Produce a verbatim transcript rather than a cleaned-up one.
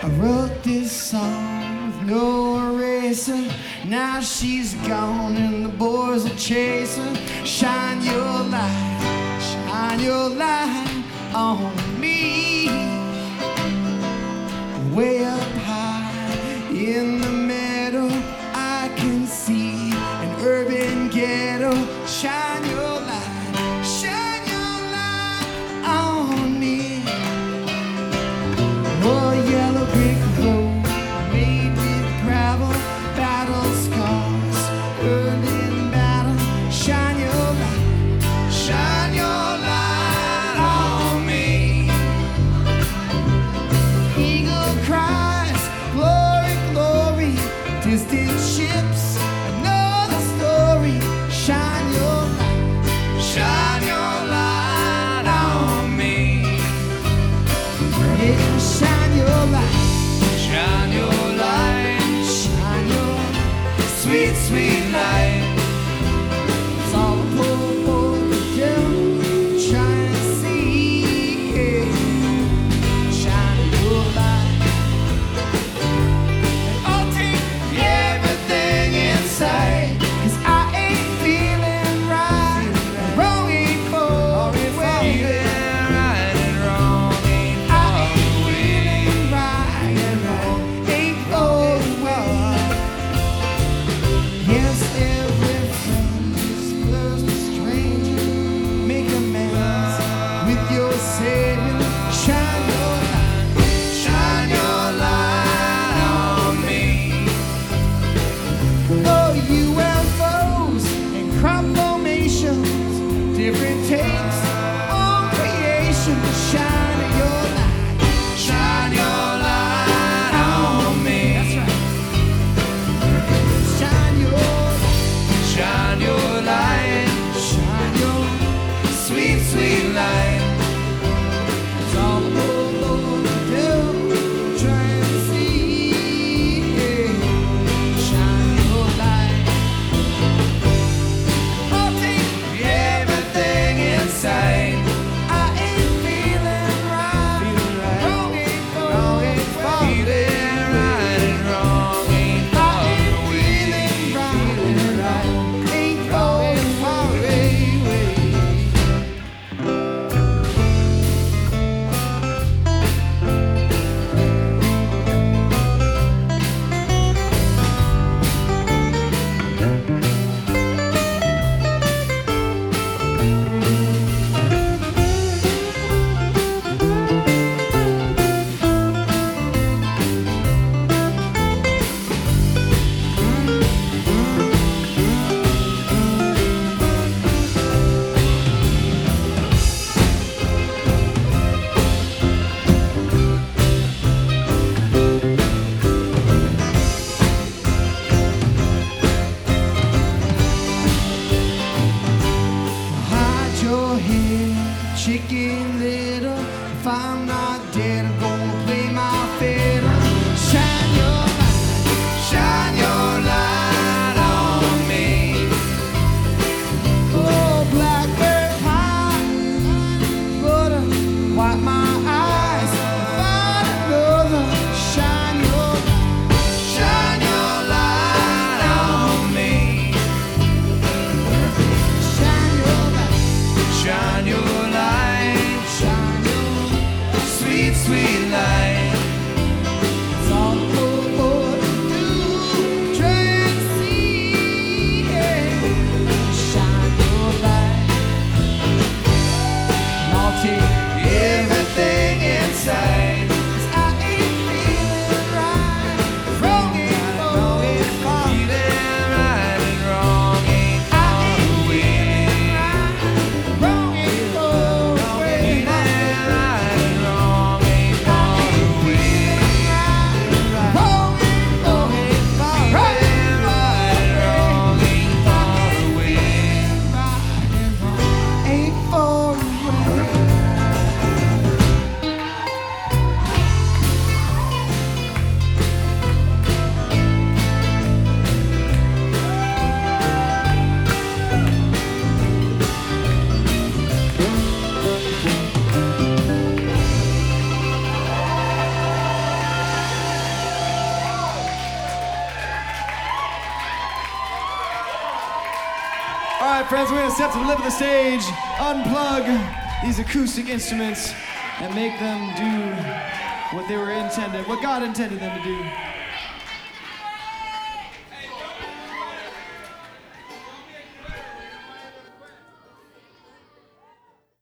I wrote this song with no eraser. Now she's gone and the boys are chasing. Shine your light, shine your light on me. Way up high in the meadow, I can see an urban ghetto. Shine your light, shine your light on me. Oh, yellow brick road made with gravel, battle scars earned in battle. Shine your light, shine your light on me. Eagle cries, glory, glory, distant ships, another story. Shine your light, shine your light on me. Yeah, shine your light, shine your light, shine your sweet, sweet light. It's all a poor boy can do, try and see. Yeah. Shine your light, and I'll take everything inside. 'Cause I ain't feeling right, wrong ain't far away. Right and wrong ain't I far ain't away. feeling right, and wrong ain't far away. Yes, every friend is first a stranger. Make amends with your Savior. Shine your light, shine your light on me. Oh, U F Os and crop formations, different takes on creation. Shine your light, shine your light on me. That's right. Shine your light, Shine your light, shine your sweet, sweet light. It's all the Lord can do. Try and see. Yeah. Shine your light. I'll take Everything inside. I ain't feeling right. Wrong ain't far away. Feeling right and wrong ain't I far ain't away. feeling right. Right ain't far away. Hide your head, chicken little. If I'm not dead, I'm gonna play my fiddle. Shine your light, shine your light on me. Oh, blackbird high, gonna wipe my eyes and find another. Shine your light, shine your light on me. Shine your light, Shine your light, shine your sweet, sweet light. It's all the poor boy can do. Try and see. Yeah. Shine your light, and I'll take Everything inside. 'cause I ain't feeling right. Wrong ain't far away. Feeling right and wrong ain't I far ain't away. feeling right. Wrong ain't far away. Feeling right and wrong ain't far away. All right, friends, we're gonna step to the left of the stage, unplug these acoustic instruments, and make them do what they were intended, what God intended them to do.